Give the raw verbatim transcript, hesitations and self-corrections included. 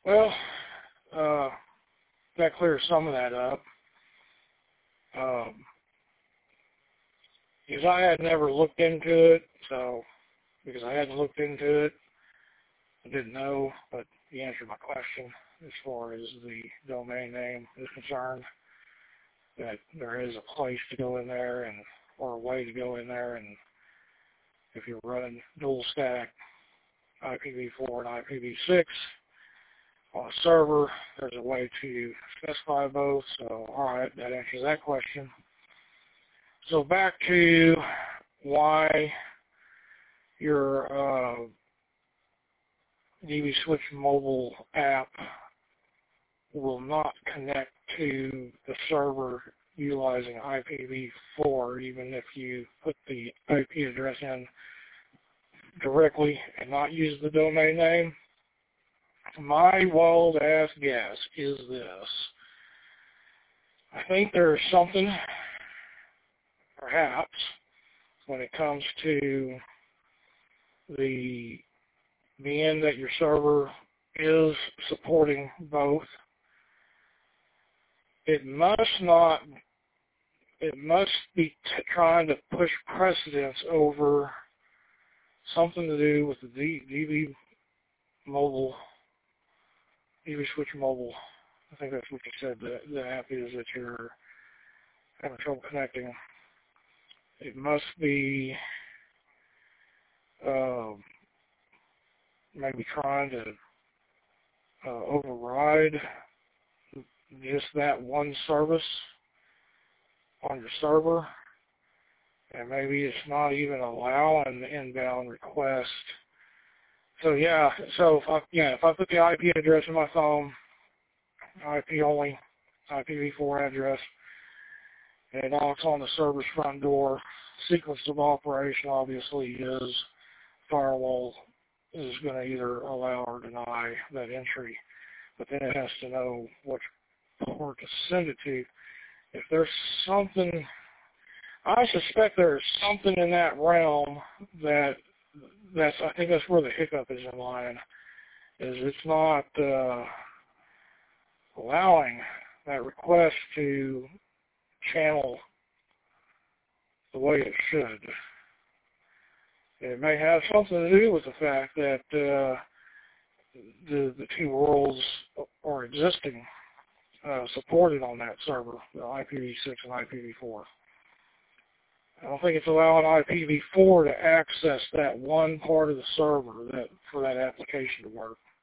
Well, uh, that clears some of that up. Um, because I had never looked into it, so because I hadn't looked into it, I didn't know, but you answered my question as far as the domain name is concerned, that there is a place to go in there and or a way to go in there, and if you're running dual stack I P v four and I P v six on a server, there's a way to specify both. So, alright, that answers that question. So back to why your uh, DVSwitch mobile app will not connect to the server utilizing I P v four, even if you put the I P address in directly and not use the domain name. My wild-ass guess is this. I think there's something, perhaps, when it comes to the being that your server is supporting both. It must not, it must be t trying to push precedence over something to do with the D V mobile, DVSwitch mobile. I think that's what you said, the, the app is that you're having trouble connecting. It must be uh, maybe trying to uh, override just that one service on your server, and maybe it's not even allowing the inbound request. So yeah, so if I, yeah, if I put the I P address in my phone, I P only, I P v four address, and it knocks on the server's front door, sequence of operation obviously is firewall is going to either allow or deny that entry, but then it has to know which port to send it to. If there's something, I suspect there's something in that realm that that's, I think that's where the hiccup is in line, is it's not uh, allowing that request to channel the way it should. It may have something to do with the fact that uh, the, the two worlds are existing, uh, supported on that server, the I P v six and I P v four. I don't think it's allowing I P v four to access that one part of the server that for that application to work.